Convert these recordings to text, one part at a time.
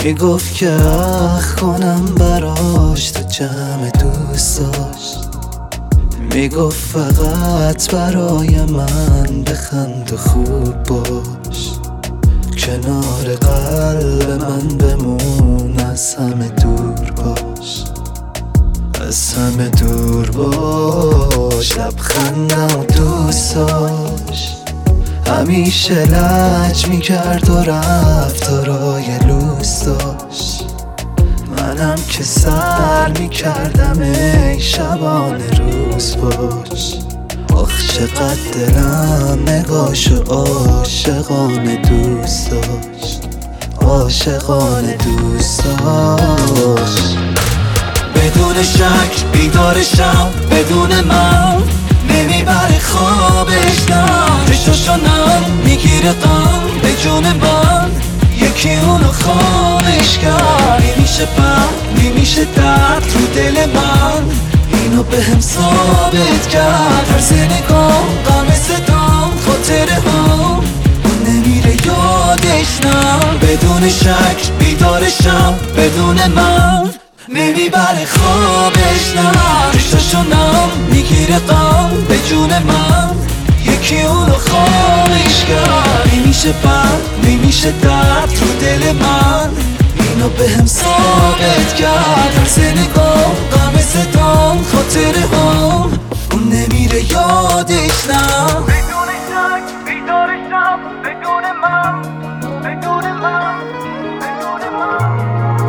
میگفت که اخ کنم براش تو جمع دوستاش، میگفت فقط برای من بخند و خوب باش، کنار قلب من بمون، از همه دور باش، از همه دور باش. لبخندم و دوست داشت، همیشه لج میکرد و رفتارای لوس داشت، منم که سر میکردم ای شبانه روز باش. آخ چقدر دلم نگاشو عاشقانه دوست داشت، عاشقانه دوست داشت. بدون شک بیدارشم، بدون من نمیبره خوابش، نه چشاشانم میگیره غم به جون من، یکی اونو خامش کرد. نمیشه بر نمیشه درد تو دل من، اینو به هم ثابت کرد. طرز نگاه غم صدام خاطره هم نمیره یادش، نه بدون شک بیدارشم، بدون من نمیبره خوابش، نه چشاشونم میگیره غم به جون من، یکی اونو خامش کرد. نمیشه بر نمیشه درد تو دل من، اینو به هم ثابت کرد. طرز نگاه غم صدام خاطره هم اون نمیره یادش، نه بدون شک بیدارشم، بدون من، بدون من، بدون من،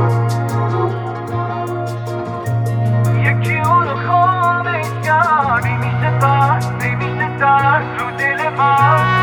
یکی اونو خامش کرد. نمیشه بر نمیشه درد تو دل من.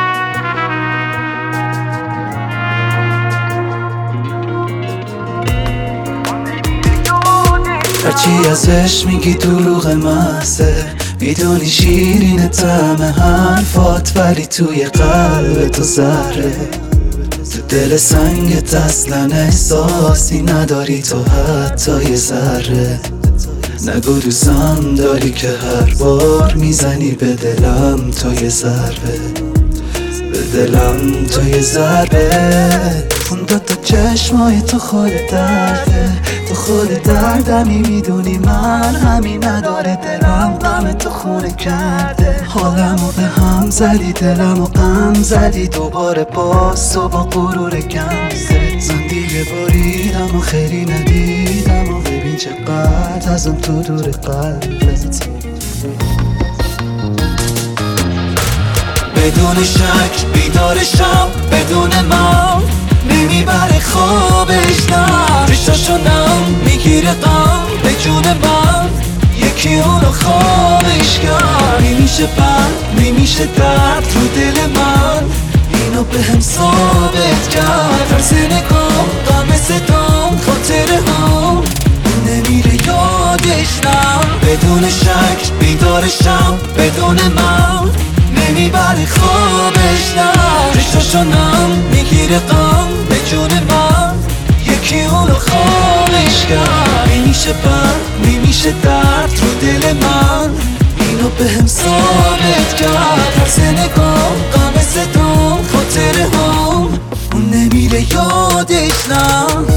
هرچی ازش میگی دروغ محضه، میدونی شیرین طعم حرفات، ولی توی قلب تو زهره. تو دل سنگت اصلا احساسی نداری تو حتی یه ذره. نگو دوستم داری که هر بار میزنی به دلم تو یه ضربه، به دلم تو یه ضربه. اون دوتا چشمای تو خود درده، تو خود دردمی، میدونی من همین نداره. دلم غم تو خونه کرده، حالمو به هم زدی، دلمو غم زدی. دوباره باز تو با غرور کم زد، من دیگه باریدم و خیلی ندیدم و ببین چقدر ازم تو دور قلبت. بدون شک بیدارشم، بدون من نمیبره خوابش، نه چشاشونم میگیره غم به جون من، یکی اونو خامش کرد. نمیشه بر نمیشه درد تو دل من، اینو به هم ثابت کرد. طرز نگاه غم صدام خاطره هم نمیره یادش، نه بدون شک بیدارشم، بدون من نمیبره خوابش، نه چشاشونم میگیره غم به جون من، یکی اونو خامش کرد. نمیشه بر نمیشه درد تو دل من، اینو به هم ثابت کرد. طرز نگاه غم صدام خاطره هم اون نمیره یادش، نه